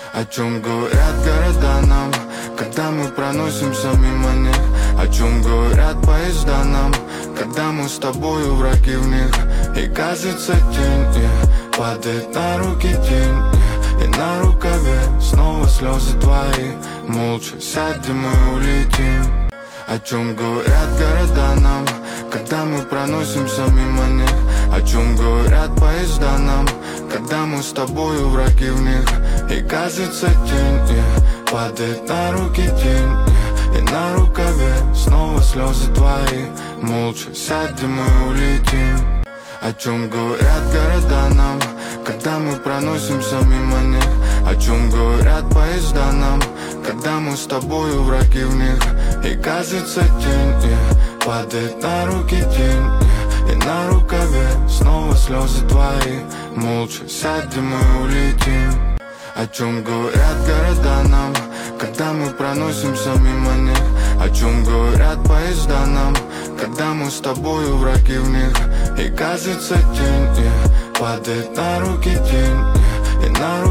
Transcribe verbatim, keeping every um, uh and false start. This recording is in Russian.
О чем говорят города нам, когда мы проносимся мимо них? О чем говорят поезда нам, когда мы с тобою враги в них? И кажется тень, yeah, падает на руки тень, yeah, и на рукаве снова слезы твои. Молча сядем и улетим. О чем говорят города нам, когда мы проносимся мимо них? О чем говорят поезда нам, когда мы с тобою враги в них? И кажется тень, yeah, падает на руки тень, yeah, и на рукаве снова слезы твои. Молча сядем и улетим. О чем говорят города нам, когда мы проносимся мимо них? О чем говорят поезда нам, когда мы с тобою враги в них? И кажется тень, yeah, падает на руки тень, yeah, и на рукаве снова слезы твои. Молча сядем и улетим. О чем говорят города нам, когда мы проносимся мимо них? О чем говорят поезда нам, когда мы с тобою враги в них? И кажется тень, yeah, падает на руки тень, yeah, и на